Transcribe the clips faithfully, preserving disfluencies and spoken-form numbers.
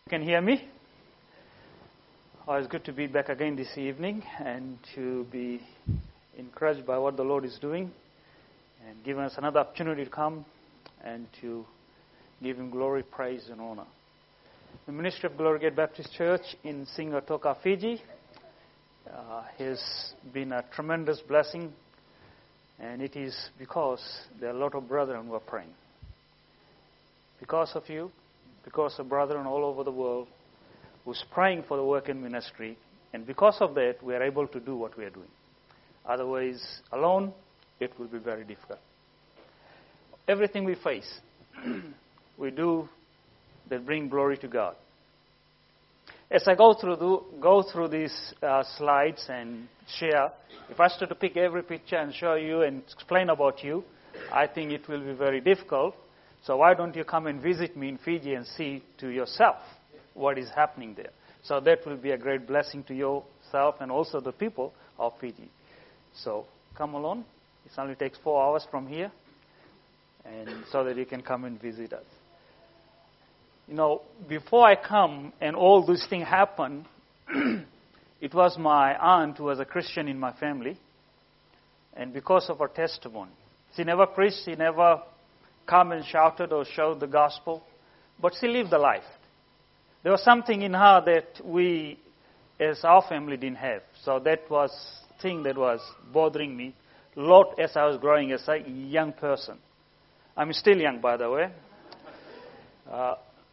Can you hear me? Oh, it's good to be back again this evening and to be encouraged by what the Lord is doing and giving us another opportunity to come and to give Him glory, praise, and honor. The Ministry of Glory Gate Baptist Church in Singatoka, Fiji uh, has been a tremendous blessing, and it is because there are a lot of brethren who are praying. Because of you, because of brethren all over the world who's praying for the work in ministry, and because of that, we are able to do what we are doing. Otherwise, alone, it will be very difficult. Everything we face, we do that bring glory to God. As I go through the, go through these uh, slides and share, if I start to pick every picture and show you and explain about you, I think it will be very difficult. So why don't you come and visit me in Fiji and see to yourself what is happening there? So that will be a great blessing to yourself and also the people of Fiji. So come along. It only takes four hours from here, and so that you can come and visit us. You know, before I come and all these things happen, it was my aunt who was a Christian in my family, and because of her testimony, she never preached, she never come and shouted or showed the gospel, but she lived the life. There was something in her that we, as our family, didn't have. So that was thing that was bothering me a lot as I was growing as a young person. I'm still young, by the way. Uh,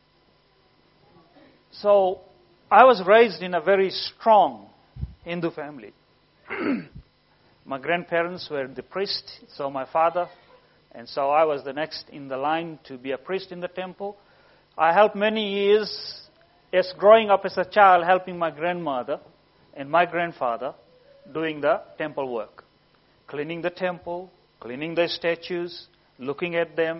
so I was raised in a very strong Hindu family. My grandparents were the priest, so my father. And so I was the next in the line to be a priest in the temple. I helped many years as growing up as a child, helping my grandmother and my grandfather doing the temple work. Cleaning the temple, cleaning the statues, looking at them,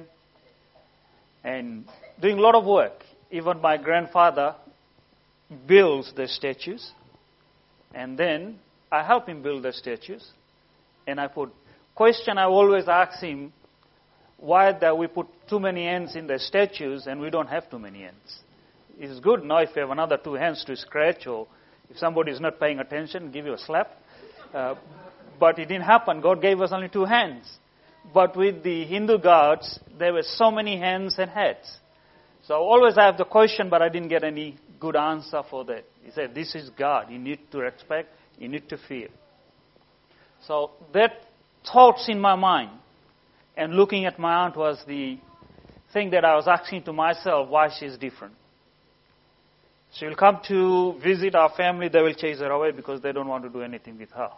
and doing a lot of work. Even my grandfather builds the statues, and then I help him build the statues. And I put question I always ask him, why that we put too many hands in the statues and we don't have too many hands? It's good now if you have another two hands to scratch, or if somebody is not paying attention, give you a slap. Uh, but it didn't happen. God gave us only two hands. But with the Hindu gods, there were so many hands and heads. So always I have the question, but I didn't get any good answer for that. He said, this is God. You need to respect. You need to fear. So that thoughts in my mind, and looking at my aunt was the thing that I was asking to myself, why she's different. She will come to visit our family, they will chase her away because they don't want to do anything with her.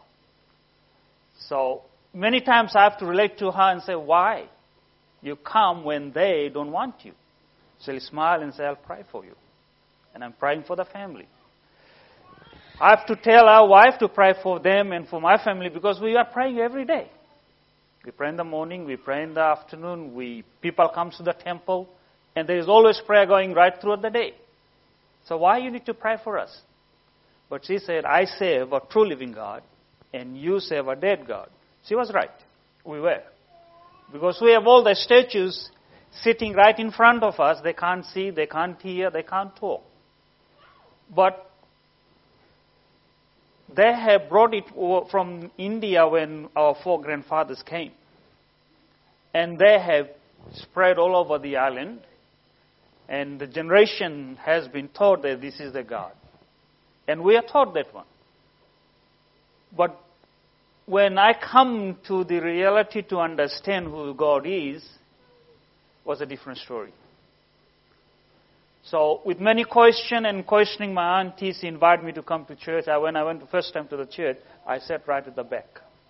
So many times I have to relate to her and say, why? You come when they don't want you. She'll smile and say, I'll pray for you. And I'm praying for the family. I have to tell our wife to pray for them and for my family because we are praying every day. We pray in the morning, we pray in the afternoon, we people come to the temple, and there is always prayer going right throughout the day. So why you need to pray for us? But she said, I serve a true living God, and you serve a dead God. She was right. We were. Because we have all the statues sitting right in front of us. They can't see, they can't hear, they can't talk. But they have brought it from India when our four grandfathers came. And they have spread all over the island. And the generation has been taught that this is the God. And we are taught that one. But when I come to the reality to understand who God is, was a different story. So with many question and questioning, my aunties invited me to come to church. I, when I went the first time to the church, I sat right at the back.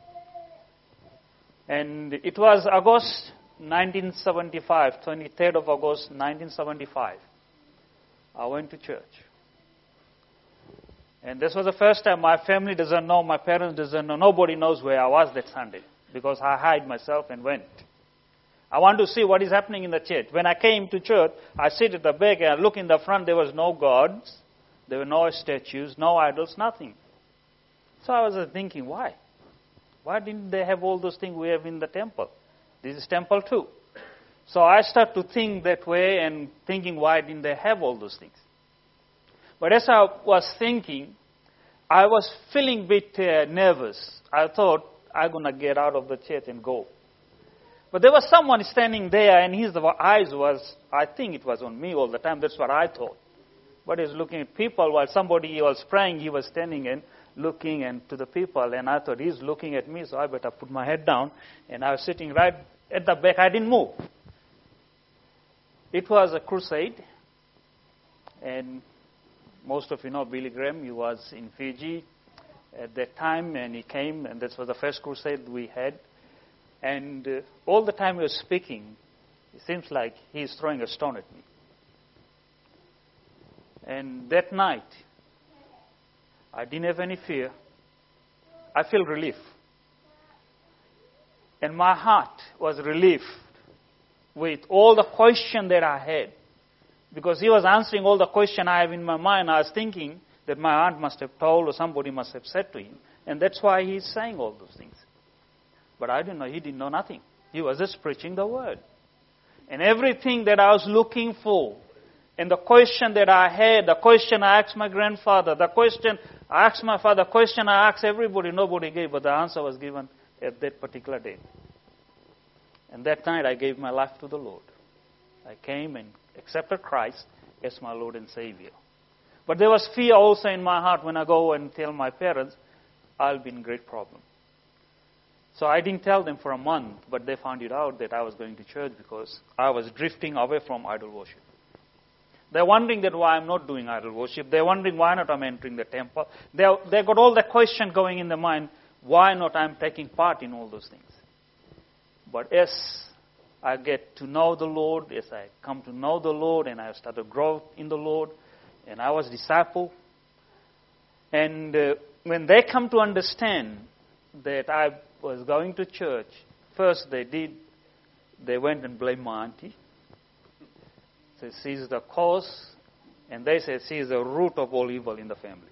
And it was August nineteen seventy-five, twenty-third of August nineteen seventy-five. I went to church. And this was the first time. My family doesn't know, my parents doesn't know, nobody knows where I was that Sunday because I hid myself and went. I want to see what is happening in the church. When I came to church, I sit at the back and I look in the front. There was no gods. There were no statues, no idols, nothing. So I was thinking, why? Why didn't they have all those things we have in the temple? This is temple too. So I start to think that way and thinking, why didn't they have all those things? But as I was thinking, I was feeling a bit uh, nervous. I thought, I'm going to get out of the church and go. But there was someone standing there, and his eyes was, I think it was on me all the time. That's what I thought. But he was looking at people while somebody was praying. He was standing and looking and to the people. And I thought, he's looking at me, so I better put my head down. And I was sitting right at the back. I didn't move. It was a crusade. And most of you know Billy Graham. He was in Fiji at that time, and he came, and this was the first crusade we had. And uh, all the time he was speaking, it seems like he's throwing a stone at me. And that night, I didn't have any fear. I feel relief. And my heart was relieved with all the question that I had. Because he was answering all the question I have in my mind. I was thinking that my aunt must have told or somebody must have said to him. And that's why he's saying all those things. But I didn't know. He didn't know nothing. He was just preaching the word. And everything that I was looking for, and the question that I had, the question I asked my grandfather, the question I asked my father, the question I asked everybody, nobody gave, but the answer was given at that particular day. And that night I gave my life to the Lord. I came and accepted Christ as my Lord and Savior. But there was fear also in my heart when I go and tell my parents, I'll be in great problem. So I didn't tell them for a month, but they found it out that I was going to church because I was drifting away from idol worship. They're wondering that why I'm not doing idol worship. They're wondering why not I'm entering the temple. They they got all the question going in their mind, why not I'm taking part in all those things. But as I get to know the Lord, as I come to know the Lord, and I started to grow in the Lord, and I was a disciple, and uh, when they come to understand that I was going to church, first they did, they went and blamed my auntie. So she's the cause, and they said she's the root of all evil in the family.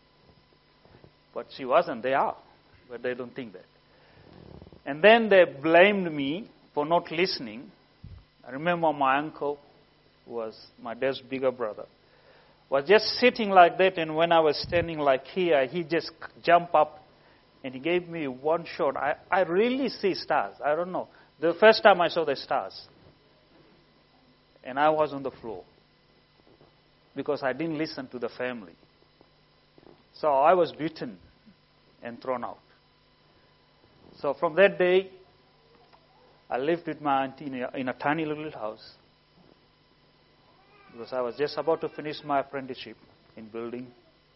But she wasn't, they are, but they don't think that. And then they blamed me for not listening. I remember my uncle, who was my dad's bigger brother, was just sitting like that, and when I was standing like here, he just jumped up and he gave me one shot. I, I really see stars. I don't know. The first time I saw the stars. And I was on the floor. Because I didn't listen to the family. So I was beaten and thrown out. So from that day, I lived with my auntie in a, in a tiny little house. Because I was just about to finish my apprenticeship in building.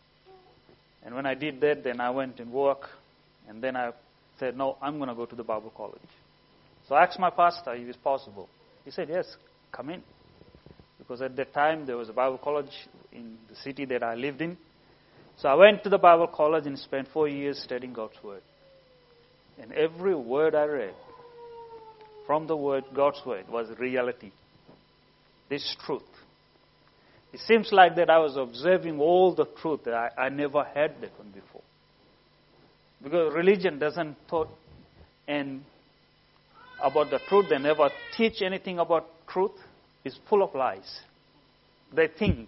And when I did that, then I went and worked. And then I said, no, I'm going to go to the Bible college. So I asked my pastor if it's possible. He said, yes, come in. Because at that time, there was a Bible college in the city that I lived in. So I went to the Bible college and spent four years studying God's Word. And every word I read from the Word, God's Word, was reality. This truth. It seems like that I was observing all the truth. That I, I never had that one before. Because religion doesn't talk and about the truth. They never teach anything about truth. It's full of lies. They think.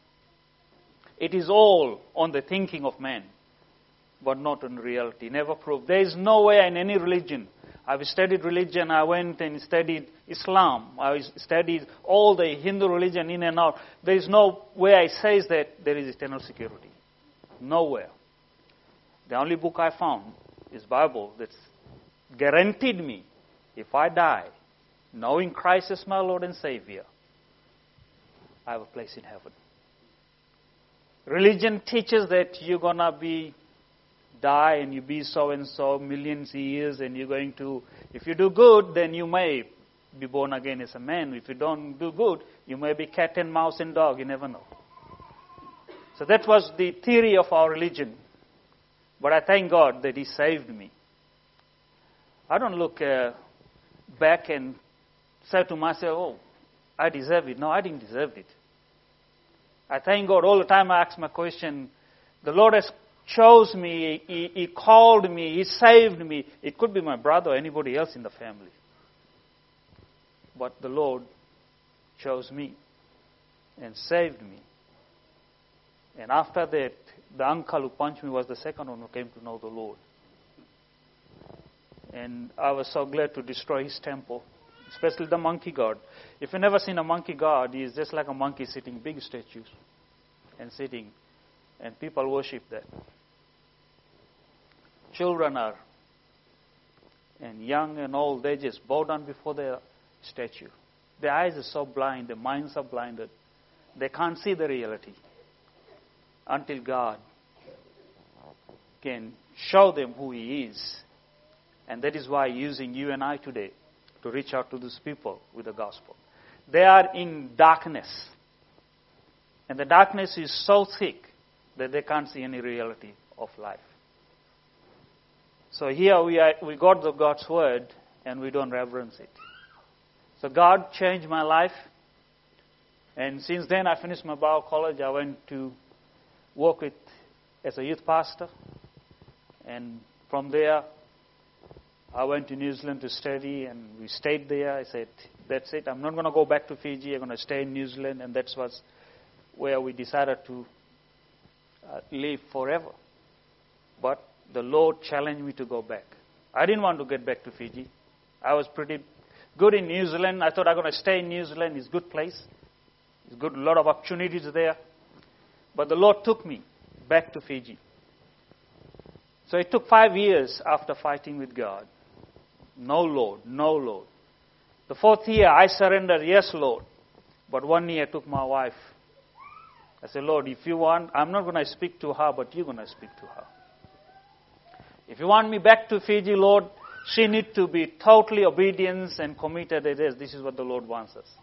It is all on the thinking of man, but not on reality. Never proved. There is nowhere in any religion. I've studied religion. I went and studied Islam. I studied all the Hindu religion in and out. There is nowhere it says that there is eternal security. Nowhere. The only book I found is Bible that's guaranteed me, if I die, knowing Christ as my Lord and Savior, I have a place in heaven. Religion teaches that you're going to be, die and you be so and so millions of years and you're going to, if you do good, then you may be born again as a man. If you don't do good, you may be cat and mouse and dog. You never know. So that was the theory of our religion. But I thank God that He saved me. I don't look uh, back and say to myself, oh, I deserve it. No, I didn't deserve it. I thank God all the time I ask my question. The Lord has chose me. He, he called me. He saved me. It could be my brother or anybody else in the family. But the Lord chose me and saved me. And after that, the uncle who punched me was the second one who came to know the Lord. And I was so glad to destroy his temple, especially the monkey god. If you've never seen a monkey god, he is just like a monkey sitting, big statues, and sitting, and people worship that. Children are, and young and old, they just bow down before their statue. Their eyes are so blind, their minds are blinded. They can't see the reality until God can show them who He is. And that is why He's using you and I today to reach out to these people with the gospel. They are in darkness. And the darkness is so thick that they can't see any reality of life. So here we are, we got the God's word and we don't reverence it. So God changed my life. And since then I finished my Bible college. I went to work with as a youth pastor. And from there I went to New Zealand to study, and we stayed there. I said, that's it. I'm not going to go back to Fiji. I'm going to stay in New Zealand. And that was where we decided to uh, live forever. But the Lord challenged me to go back. I didn't want to get back to Fiji. I was pretty good in New Zealand. I thought I'm going to stay in New Zealand. It's a good place. It's good, a lot of opportunities there. But the Lord took me back to Fiji. So it took five years after fighting with God. No, Lord, no, Lord. The fourth year, I surrendered, yes, Lord. But one year I took my wife. I said, Lord, if you want, I'm not going to speak to her, but you're going to speak to her. If you want me back to Fiji, Lord, she needs to be totally obedient and committed. This is what the Lord wants us.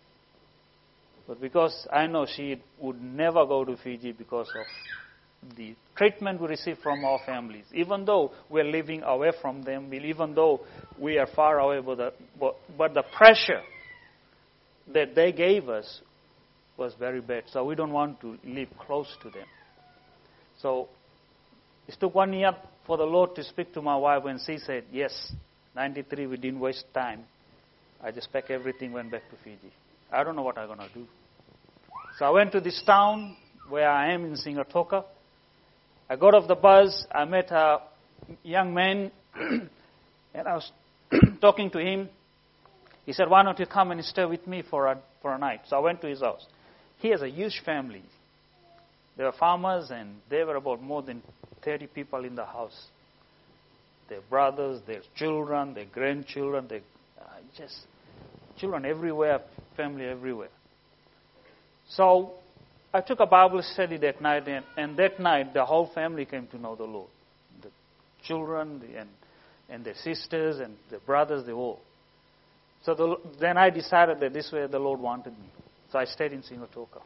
But because I know she would never go to Fiji because of the treatment we receive from our families, even though we're living away from them, even though we are far away, but the, but, but the pressure that they gave us was very bad. So we don't want to live close to them. So it took one year for the Lord to speak to my wife, when she said, yes, ninety-three, we didn't waste time. I just packed everything, went back to Fiji. I don't know what I'm going to do. So I went to this town where I am in Singatoka. I got off the bus, I met a young man, and I was talking to him. He said, why don't you come and stay with me for a, for a night? So I went to his house. He has a huge family. They were farmers, and there were about more than thirty people in the house. Their brothers, their children, their grandchildren, their, uh, just children everywhere, family everywhere. So I took a Bible study that night, and, and that night the whole family came to know the Lord. The children the, and, and their sisters and their brothers, they all. So the, then I decided that this way the Lord wanted me. So I stayed in Singatoka.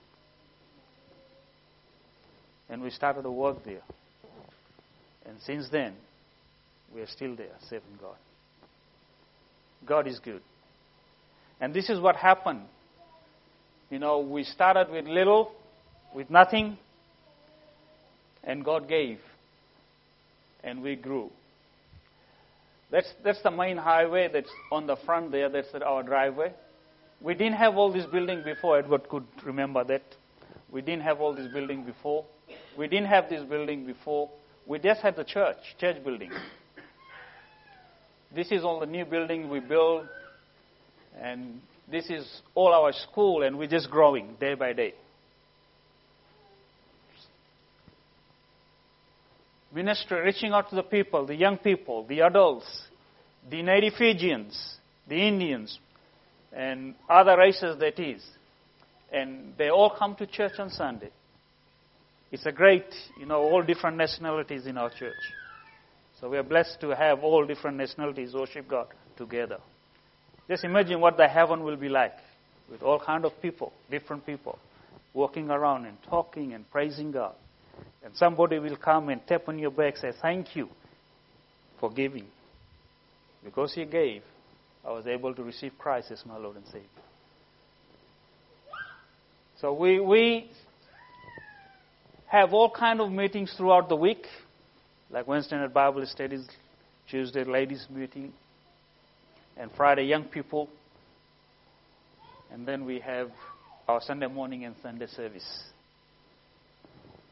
And we started to work there. And since then, we are still there, serving God. God is good. And this is what happened. You know, we started with little, with nothing, and God gave, and we grew. That's that's the main highway that's on the front there. That's our driveway. We didn't have all this building before. Edward could remember that. We didn't have all this building before. We didn't have this building before. We just had the church, church building. This is all the new building we built, and this is all our school, and we're just growing day by day. Ministry, reaching out to the people, the young people, the adults, the native Fijians, the Indians, and other races that is. And they all come to church on Sunday. It's a great, you know, all different nationalities in our church. So we are blessed to have all different nationalities worship God together. Just imagine what the heaven will be like with all kind of people, different people, walking around and talking and praising God. And somebody will come and tap on your back and say, thank you for giving. Because you gave, I was able to receive Christ as my Lord and Savior. So we we have all kind of meetings throughout the week, like Wednesday night Bible studies, Tuesday ladies meeting, and Friday young people. And then we have our Sunday morning and Sunday service.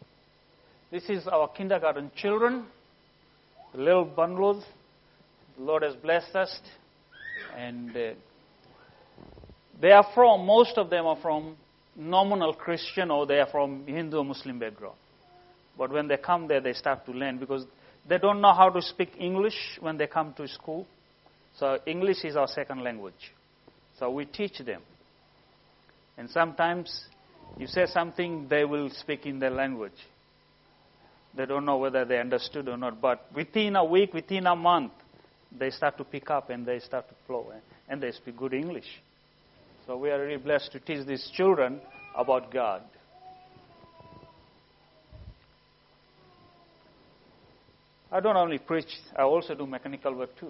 This is our kindergarten children, the little bundles. The Lord has blessed us. And uh, they are from, most of them are from nominal Christian, or they are from Hindu or Muslim background. But when they come there, they start to learn, because they don't know how to speak English when they come to school. So English is our second language. So we teach them. And sometimes you say something, they will speak in their language. They don't know whether they understood or not. But within a week, within a month, they start to pick up and they start to flow. And they speak good English. So we are really blessed to teach these children about God. I don't only preach, I also do mechanical work too.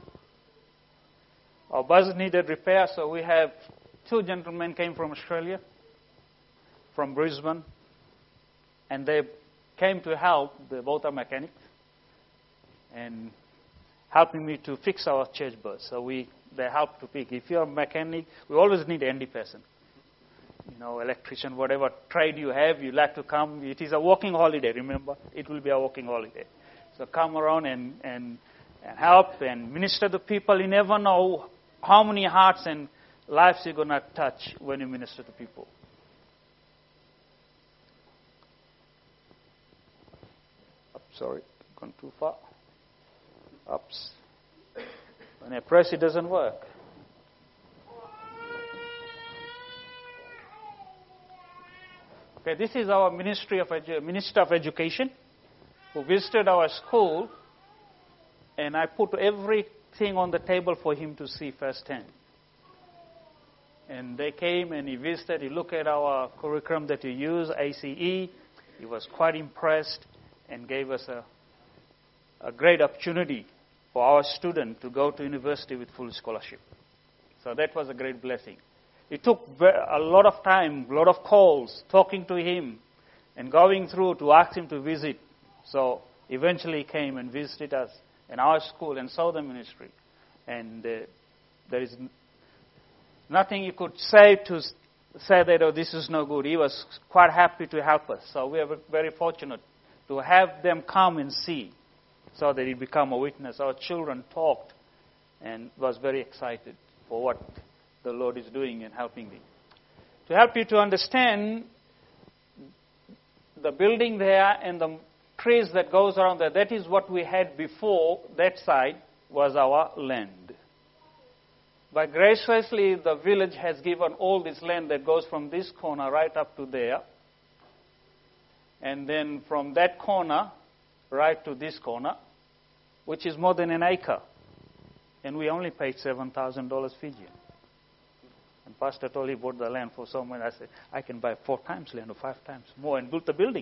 Our bus needed repair, so we have two gentlemen came from Australia, from Brisbane, and they came to help. They both are mechanics, and helping me to fix our church bus. So we they help to pick. If you're a mechanic, we always need a handy person. You know, electrician, whatever trade you have, you like to come. It is a working holiday, remember? It will be a working holiday. So come around and, and, and help and minister to people. You never know how many hearts and lives you're going to touch when you minister to people. Up, sorry, gone too far. Ups. When I press, it doesn't work. Okay, this is our Ministry of Edu- Minister of Education, who visited our school, and I put everything on the table for him to see firsthand. And they came and he visited, he looked at our curriculum that we use, A C E. He was quite impressed and gave us a, a great opportunity for our student to go to university with full scholarship. So that was a great blessing. It took a lot of time, a lot of calls, talking to him and going through to ask him to visit. So eventually he came and visited us in our school and saw the ministry. And uh, there is nothing you could say to say that, oh, this is no good. He was quite happy to help us. So we are very fortunate to have them come and see, so that he become a witness. Our children talked and was very excited for what the Lord is doing and helping me. To help you to understand, the building there and the trees that goes around there, that is what we had before. That side was our land. But graciously, the village has given all this land that goes from this corner right up to there. And then from that corner right to this corner, which is more than an acre. And we only paid seven thousand dollars Fijian. And Pastor told he bought the land for so much. I said, I can buy four times land or five times more and build the building.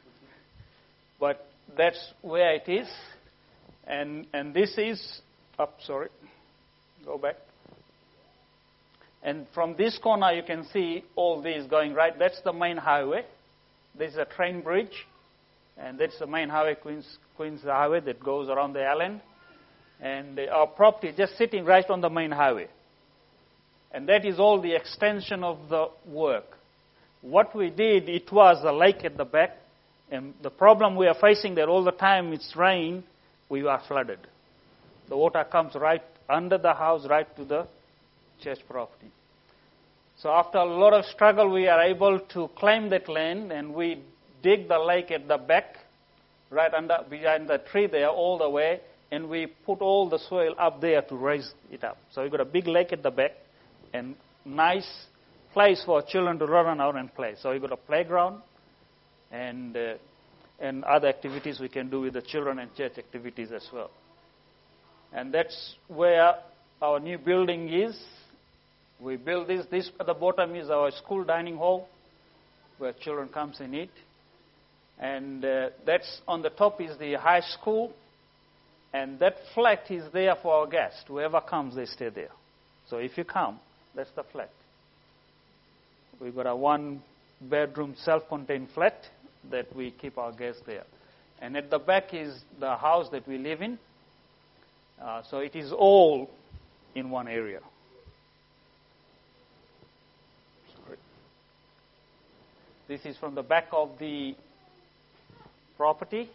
But that's where it is. And and this is, up, sorry, go back. And from this corner you can see all these going right. That's the main highway. This is a train bridge. And that's the main highway, Queens, Queens Highway, that goes around the island. And our property just sitting right on the main highway. And that is all the extension of the work. What we did, it was a lake at the back. And the problem we are facing there all the time, it's rain, we are flooded. The water comes right under the house, right to the church property. So after a lot of struggle, we are able to claim that land, and we dig the lake at the back, right under behind the tree there, all the way, and we put all the soil up there to raise it up. So we've got a big lake at the back, and nice place for children to run out and play. So we've got a playground, and uh, and other activities we can do with the children, and church activities as well. And that's where our new building is. We built this. This at the bottom is our school dining hall, where children comes and eat. And uh, that's on the top is the high school. And that flat is there for our guests. Whoever comes, they stay there. So if you come, that's the flat. We've got a one-bedroom self-contained flat that we keep our guests there. And at the back is the house that we live in. Uh, so it is all in one area. Sorry. This is from the back of the property.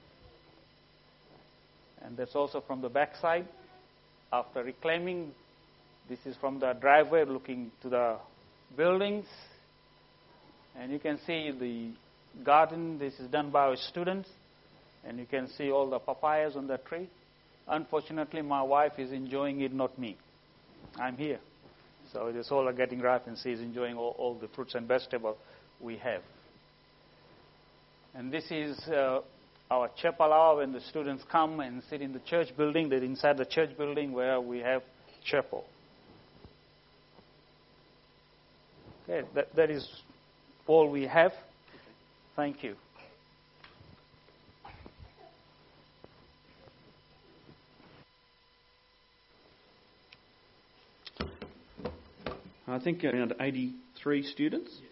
And that's also from the back side. After reclaiming, this is from the driveway looking to the buildings. And you can see the garden. This is done by our students. And you can see all the papayas on the tree. Unfortunately, my wife is enjoying it, not me. I'm here. So it is all getting ripe and she's enjoying all, all the fruits and vegetables we have. And this is uh, our chapel hour when the students come and sit in the church building. They're inside the church building where we have chapel. Okay, that, that is all we have. Thank you. I think around eighty-three students.